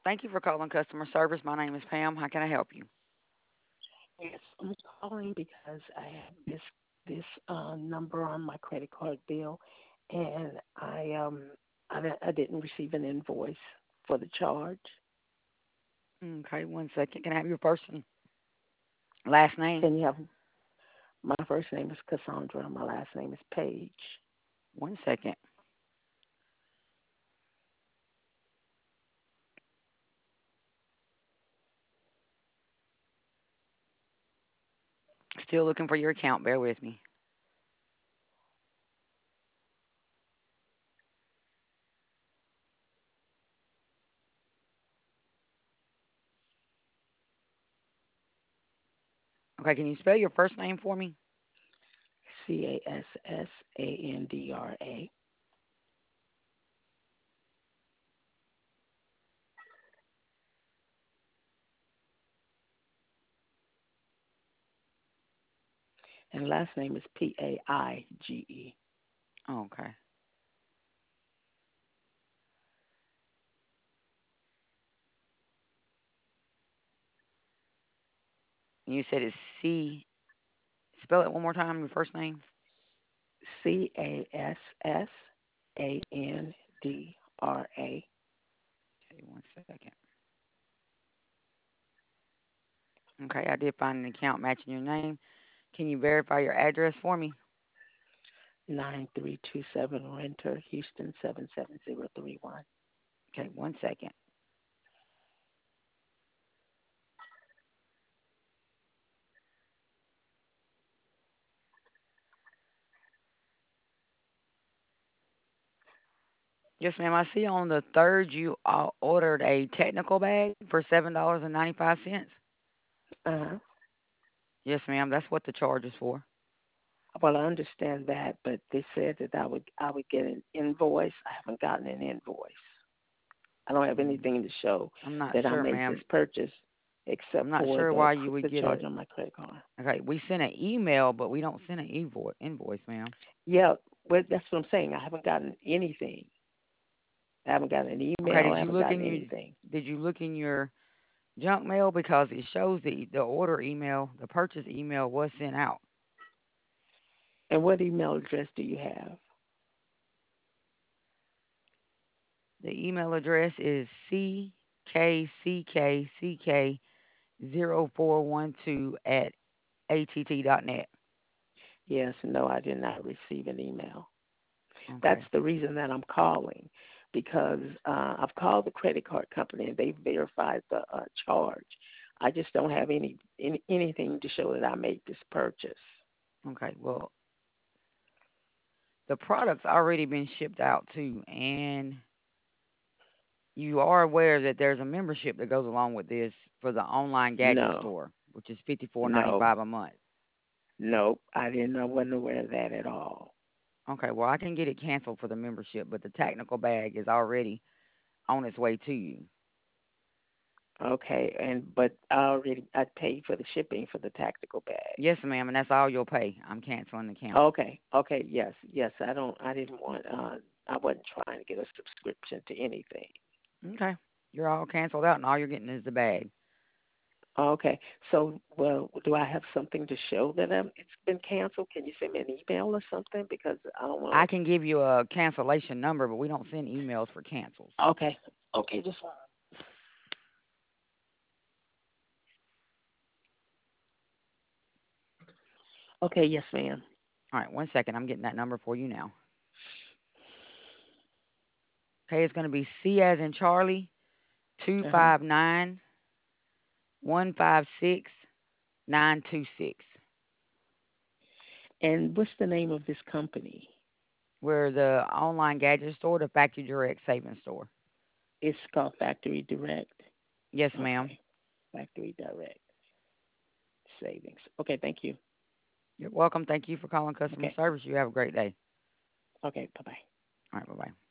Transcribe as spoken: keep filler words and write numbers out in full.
Thank you for calling customer service. My name is Pam. How can I help you? Yes, I'm calling because I have this this uh, number on my credit card bill, and I um I, di- I didn't receive an invoice for the charge. Okay, one second. Can I have your first and last name? Can you have my first name is Cassandra, my last name is Page. One second. Still looking for your account. Bear with me. Okay, can you spell your first name for me? C A S S A N D R A, and last name is P A I G E. Okay. And you said it's C. Spell it one more time. Your first name. C A S S A N D R A. Okay, one second. Okay, I did find an account matching your name. Can you verify your address for me? nine three two seven Renter, Houston seven seven zero three one. Okay, one second. Yes, ma'am. I see on the third you uh, ordered a technical bag for seven dollars and ninety five cents. Uh-huh. Yes, ma'am. That's what the charge is for. Well, I understand that, but they said that I would I would get an invoice. I haven't gotten an invoice. I don't have Mm, anything to show I'm not that I sure, made this ma'am. purchase I'm except not for sure the why you would the get charge a. on my credit card. Okay, we sent an email, but we don't send an invoice, invoice, ma'am. Yeah, well, that's what I'm saying. I haven't gotten anything. I haven't gotten an Okay, email. did I you haven't look gotten in your anything. did you look in your junk mail because it shows the the order email, the purchase email was sent out. And what email address do you have? The email address is c k c k c k zero four one two at att dot net. Yes, no, I did not receive an email. That's Okay. the reason that I'm calling because uh, I've called the credit card company and they verified the uh, charge. I just don't have any, any anything to show that I made this purchase. Okay. Well, the product's already been shipped out too, and you are aware that there's a membership that goes along with this for the online gadget No, store, which is fifty four ninety no, five a month. nope. I didn't know, wasn't aware of that at all. Okay, well I can get it canceled for the membership, but the technical bag is already on its way to you. Okay, and but I already I paid for the shipping for the tactical bag. Yes, ma'am, and that's all you'll pay. I'm canceling the account. Okay, okay, yes, yes. I don't. I didn't want. Uh, I wasn't trying to get a subscription to anything. Okay. You're all canceled out and all you're getting is the bag. Okay. So, well, do I have something to show that um, it's been canceled? Can you send me an email or something? Because I don't I want can give you a cancellation number, but we don't send emails for cancels. to. Okay. Okay. Just. Okay. Yes, ma'am. All right, one second. I'm getting that number for you now. Okay, it's going to be C as in Charlie, two Uh huh. five nine one five six nine two six. And what's the name of this company? We're the online gadget store, the Factory Direct Savings Store. It's called Factory Direct. Yes, ma'am. Okay. Factory Direct Savings. Okay. Thank you. You're welcome. Thank you for calling customer Okay. service. You have a great day. Okay. Bye bye. All right, bye bye.